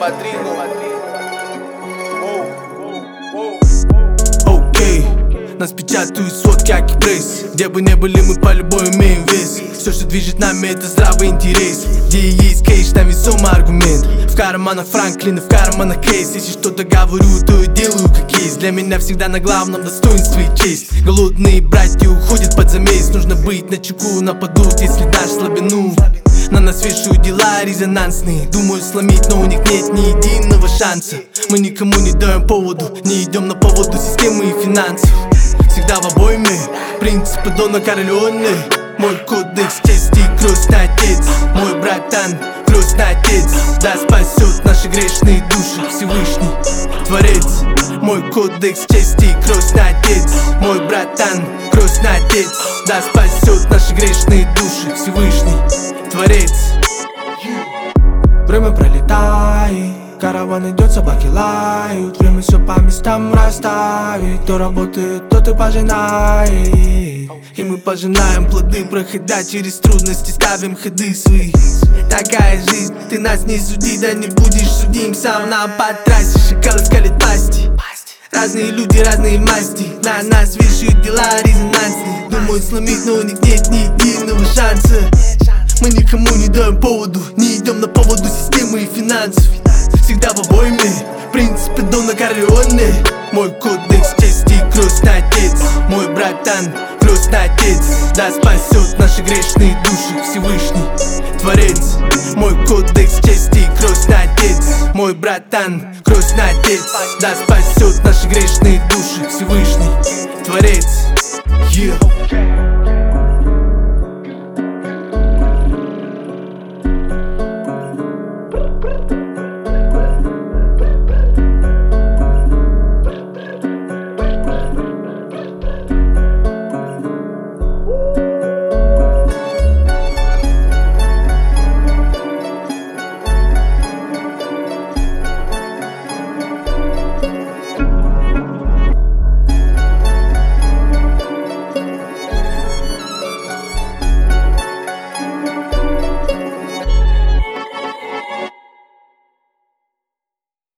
Окей, нас печатают сводки, аки пресс. Где бы не были, мы по-любому имеем вес. Все, что движет нами, это здравый интерес. Где есть кейш, там весомый аргумент. В карманах Франклин, в карманах кейс. Если что-то говорю, то я делаю как есть. Для меня всегда на главном достоинстве и честь. Голодные братья уходят под замес. Нужно быть начеку, нападут, если дашь слабину. На нас вешают дела резонансные. Думаю сломить, но у них нет ни единого шанса. Мы никому не даем поводу, не идем на поводу системы и финансов. Всегда в обойме, принципы Дона Корлеоне. Мой кодекс чести, крестный отец. Мой братан, крестный отец. Да спасет наши грешные души Всевышний Творец. Мой кодекс чести, крестный отец. Мой братан, крестный отец. Да спасет наши грешные души Всевышний Творец. Время пролетает, караван идет, собаки лают. Время все по местам расставить. Кто работает, тот и пожинает. И мы пожинаем плоды, проходя через трудности, ставим ходы свои. Такая жизнь, ты нас не суди, да не будешь судим сам. Нам по трассе шакалы скалят пасти. Разные люди, разные масти. На нас вешают дела резонансные. Думают сломить, но у них нет ни единого шанса. Мы никому не даем поводу, не идем на поводу системы и финансов. Всегда в обойме, принципы Дона Корлеоне. Мой кодекс чести, крестный отец. Мой братан, крестный отец. Да спасет наши грешные души Всевышний Творец. Мой кодекс чести, крестный отец. Мой братан, крестный отец. Да спасет наши грешные души